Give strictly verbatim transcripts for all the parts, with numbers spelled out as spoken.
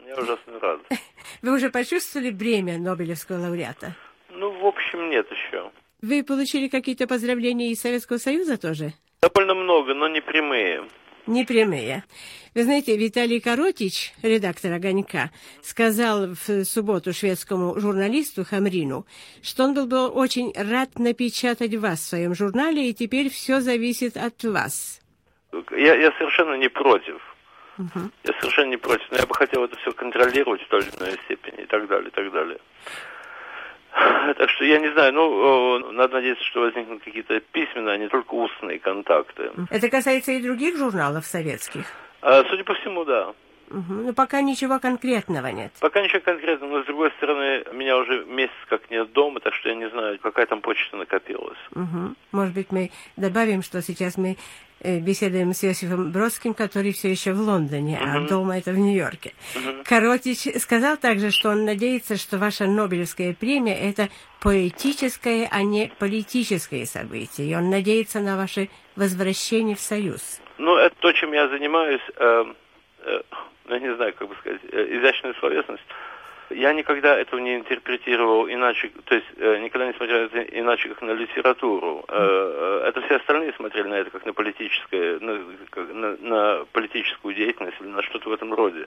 Я ужасно рад. Вы уже почувствовали бремя Нобелевского лауреата? Ну, в общем, нет еще. Вы получили какие-то поздравления из Советского Союза тоже? Довольно много, но не прямые. Не прямые. Вы знаете, Виталий Коротич, редактор «Огонька», сказал в субботу шведскому журналисту Хамрину, что он был бы очень рад напечатать вас в своем журнале, и теперь все зависит от вас. Я, я совершенно не против. Uh-huh. Я совершенно не против, но я бы хотел это все контролировать в той или иной степени и так далее, и так далее. Так что я не знаю, ну, надо надеяться, что возникнут какие-то письменные, а не только устные контакты. Это касается и других журналов советских? А, судя по всему, да. Угу. Но пока ничего конкретного нет. Пока ничего конкретного, но, с другой стороны, меня уже месяц как нет дома, так что я не знаю, какая там почта накопилась. Угу. Может быть, мы добавим, что сейчас мы э, беседуем с Иосифом Бродским, который все еще в Лондоне, угу. а дома это в Нью-Йорке. Угу. Коротич сказал также, что он надеется, что ваша Нобелевская премия – это поэтическое, а не политическое событие. И он надеется на ваше возвращение в Союз. Ну, это то, чем я занимаюсь... Э, э, я не знаю, как бы сказать, изящную словесность. Я никогда этого не интерпретировал иначе, то есть никогда не смотрел это иначе, как на литературу. Это все остальные смотрели на это как на политическое, на, на, на политическую деятельность или на что-то в этом роде.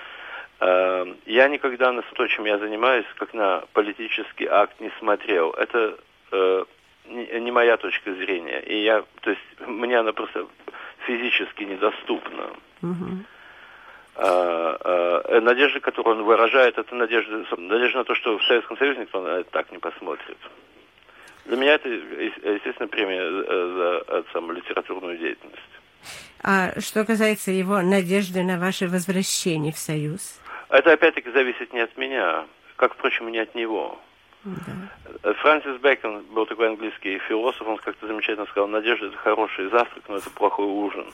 Я никогда на то, чем я занимаюсь, как на политический акт не смотрел. Это не моя точка зрения. И я, то есть мне она просто физически недоступна. Mm-hmm. А, а, надежда, которую он выражает, это надежда, надежда на то, что в Советском Союзе никто на это так не посмотрит. Для меня это, естественно, премия за, за самую литературную деятельность. А что касается его надежды на ваше возвращение в Союз? Это опять-таки зависит не от меня, как, впрочем, и не от него. Да. Фрэнсис Бэкон был такой английский философ, он как-то замечательно сказал: надежда — это хороший завтрак, но это плохой ужин.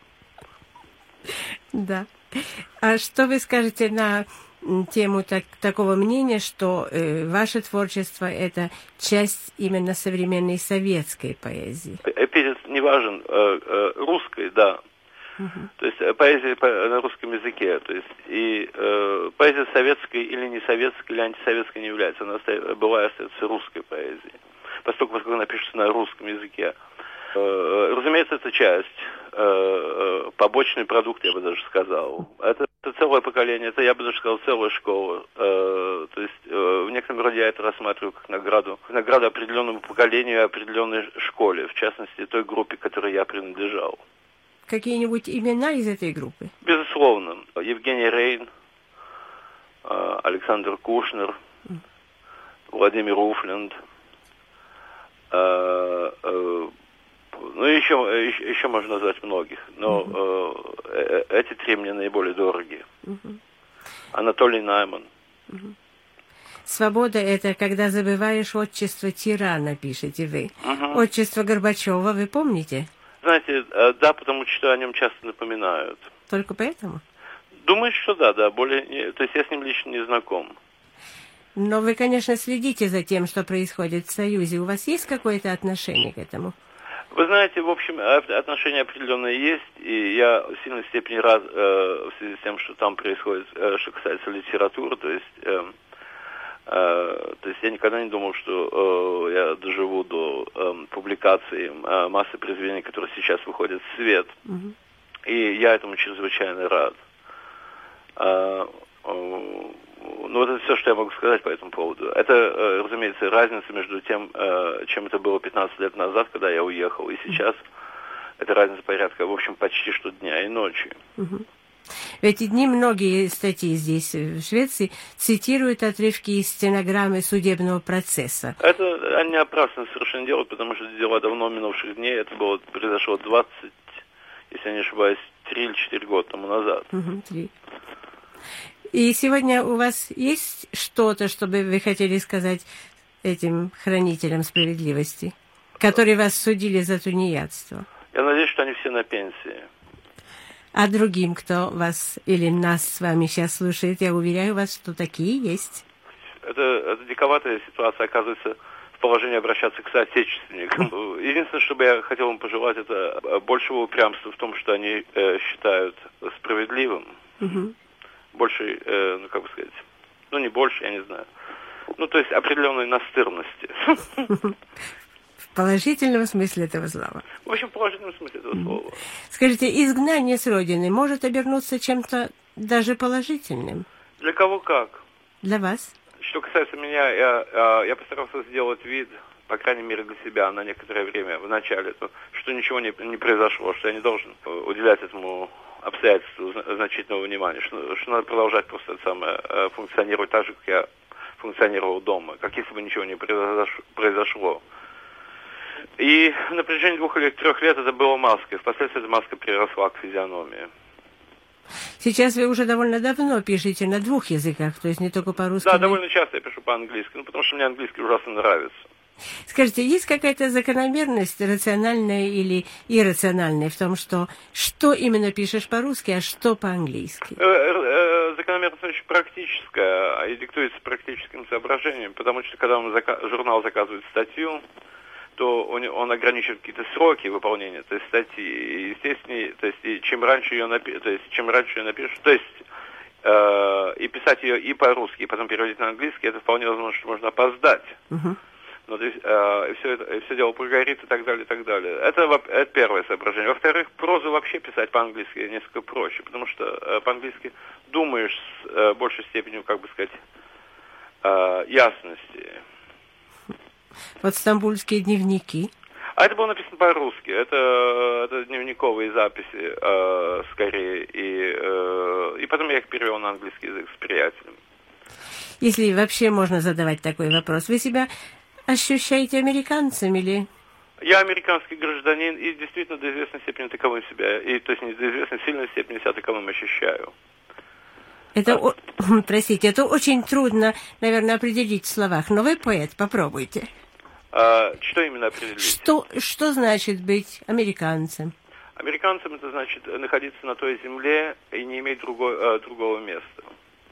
Да. А что вы скажете на тему так, такого мнения, что э, ваше творчество – это часть именно современной советской поэзии? Эпитет не важен. Э, э, русской, да. Uh-huh. То есть э, поэзия по, на русском языке. То есть и э, поэзия советской или не советской, или антисоветской не является. Она оста- была и остается русской поэзией. Поскольку, поскольку она пишется на русском языке. Э, разумеется, это часть. Э, побочный продукт, я бы даже сказал. Это, это целое поколение, это, я бы даже сказал, целая школа. Э, то есть, э, в некотором роде я это рассматриваю как награду, как награду определенному поколению и определенной школе, в частности, той группе, к которой я принадлежал. Какие-нибудь имена из этой группы? Безусловно. Евгений Рейн, э, Александр Кушнер, mm. Владимир Уфленд, э, э, ну, еще, еще, еще можно назвать многих, но uh-huh. э, э, эти три мне наиболее дороги. Uh-huh. Анатолий Найман. Uh-huh. Свобода – это когда забываешь отчество тирана, пишете вы. Uh-huh. Отчество Горбачева вы помните? Знаете, э, да, потому что о нем часто напоминают. Только поэтому? Думаю, что да, да, более, то есть я с ним лично не знаком. Но вы, конечно, следите за тем, что происходит в Союзе. У вас есть какое-то отношение к этому? Вы знаете, в общем, отношения определенные есть, и я в сильной степени рад э, в связи с тем, что там происходит, э, что касается литературы, то есть, э, э, то есть я никогда не думал, что э, я доживу до э, публикации э, массы произведений, которые сейчас выходят в свет, mm-hmm. и я этому чрезвычайно рад. Э, э, Ну, вот это все, что я могу сказать по этому поводу. Это, разумеется, разница между тем, чем это было пятнадцать лет назад, когда я уехал, и сейчас. Это разница порядка, в общем, почти что дня и ночи. Угу. В эти дни многие статьи здесь, в Швеции, цитируют отрывки из стенограммы судебного процесса. Это они напрасно совершенно делают, потому что дела давно минувших дней. Это было, произошло двадцать, если я не ошибаюсь, три или четыре года тому назад. Угу, три. И сегодня у вас есть что-то, чтобы вы хотели сказать этим хранителям справедливости, которые вас судили за тунеядство? Я надеюсь, что они все на пенсии. А другим, кто вас или нас с вами сейчас слушает, я уверяю вас, что такие есть. Это, это диковатая ситуация, оказывается, в положении обращаться к соотечественникам. Единственное, что бы я хотел им пожелать, это большего упрямства в том, что они э, считают справедливым. Угу. большей, э, ну, как бы сказать, ну, не больше, я не знаю. Ну, то есть определенной настырности. В положительном смысле этого слова. В общем, в положительном смысле этого mm-hmm. слова. Скажите, изгнание с родины может обернуться чем-то даже положительным? Для кого как? Для вас? Что касается меня, я, я постарался сделать вид, по крайней мере для себя, на некоторое время в начале, то, что ничего не, не произошло, что я не должен уделять этому обстоятельству значительного внимания, что, что надо продолжать просто это самое, функционировать так же, как я функционировал дома, как если бы ничего не произошло. И на протяжении двух или трех лет это было маской. Впоследствии эта маска переросла к физиономии. Сейчас вы уже довольно давно пишете на двух языках, то есть не только по-русски. Да, довольно часто я пишу по-английски, ну, потому что мне английский ужасно нравится. Скажите, есть какая-то закономерность рациональная или иррациональная в том, что что именно пишешь по-русски, а что по-английски? Закономерность очень практическая и диктуется практическим соображением, потому что когда он зака- журнал заказывает статью, то он, он ограничивает какие-то сроки выполнения этой статьи. И, естественно, то есть, и чем раньше ее напи- то есть, чем раньше ее напишешь, то есть э, и писать ее и по-русски, и потом переводить на английский, это вполне возможно, что можно опоздать. Uh-huh. Ну, то есть, э, и все это, и все дело прогорит и так далее, и так далее. Это, это первое соображение. Во-вторых, прозу вообще писать по-английски несколько проще, потому что э, по-английски думаешь с э, большей степенью, как бы сказать, э, ясности. Вот стамбульские дневники. А это было написано по-русски. Это, это дневниковые записи, э, скорее. И, э, и потом я их перевел на английский язык с приятелем. Если вообще можно задавать такой вопрос, вы себя ощущаете американцем или... Я американский гражданин и действительно до известной степени таковым себя, и, то есть не до известной сильной степени себя таковым ощущаю. Это, о... простите, это очень трудно, наверное, определить в словах, но вы поэт, попробуйте. А, что именно определить? Что, что значит быть американцем? Американцем это значит находиться на той земле и не иметь другой, а, другого места.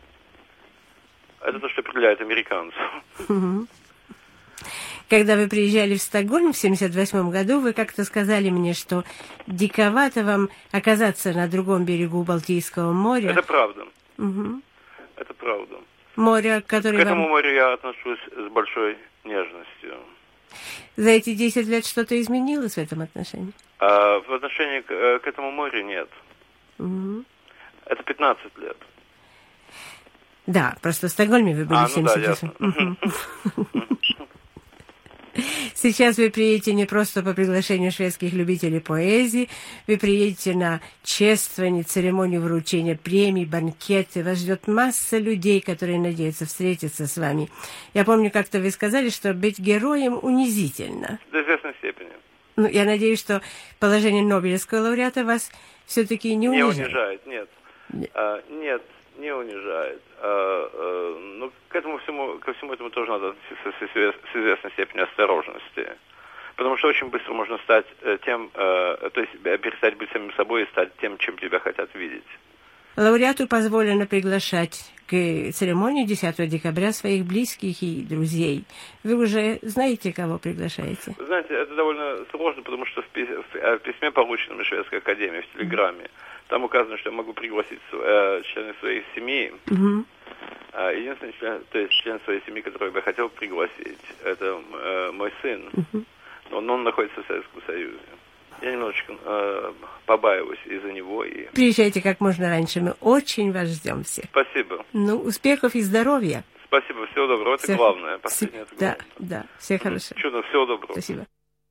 Это то, что определяет американцев. Когда вы приезжали в Стокгольм в семьдесят восьмом году, вы как-то сказали мне, что диковато вам оказаться на другом берегу Балтийского моря. Это правда. Угу. Это правда. Море, которое К этому вам... морю я отношусь с большой нежностью. За эти десять лет что-то изменилось в этом отношении? А, в отношении к, к этому морю нет. Угу. Это пятнадцать лет. Да, просто в Стокгольме вы были а, в семьдесят восьмом. Ну да, ясно. Сейчас вы приедете не просто по приглашению шведских любителей поэзии, вы приедете на чествование, церемонию вручения премий, банкеты. Вас ждет масса людей, которые надеются встретиться с вами. Я помню, как-то вы сказали, что быть героем унизительно. До известной степени. Ну, я надеюсь, что положение Нобелевского лауреата вас все-таки не унижает. Не унижает, нет. Нет. А, нет. Не унижает. А, а, но к этому всему, ко всему этому тоже надо относиться с, с известной степенью осторожности. Потому что очень быстро можно стать тем, э, то есть перестать быть самим собой и стать тем, чем тебя хотят видеть. Лауреату позволено приглашать к церемонии десятого декабря своих близких и друзей. Вы уже знаете, кого приглашаете? Вы знаете, это довольно сложно, потому что в, пи- в письме, полученном из Шведской академии, в телеграмме, там указано, что я могу пригласить э, члены своей семьи. Uh-huh. А, единственный член, то есть член своей семьи, которого я хотел пригласить, это э, мой сын. Uh-huh. Но, но он находится в Советском Союзе. Я немножечко э, побаиваюсь из-за него. И... Приезжайте как можно раньше. Мы очень вас ждем всех. Спасибо. Ну, успехов и здоровья. Спасибо. Всего доброго. Это всех... главное. Последнее, это главное. Да, да. Все хорошо. Чудо. Всего доброго. Спасибо.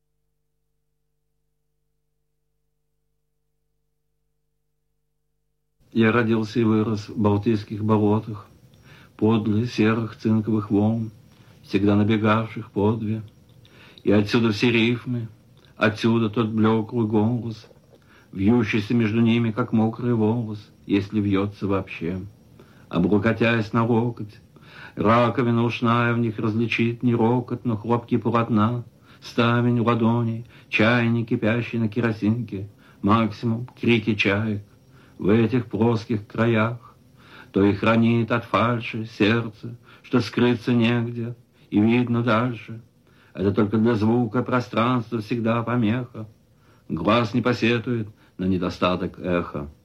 Я родился и вырос в Балтийских болотах, подле серых цинковых волн, всегда набегавших по две. И отсюда все рифмы, отсюда тот блеклый голос, вьющийся между ними, как мокрый волос, если вьется вообще. Облокотясь на локоть, раковина ушная в них различит не рокот, но хлопки полотна, ставень ладоней, чайник, кипящий на керосинке, максимум крики чаек. В этих плоских краях то и хранит от фальши сердце, что скрыться негде и видно дальше. Это только для звука пространство всегда помеха. Глаз не посетует на недостаток эха.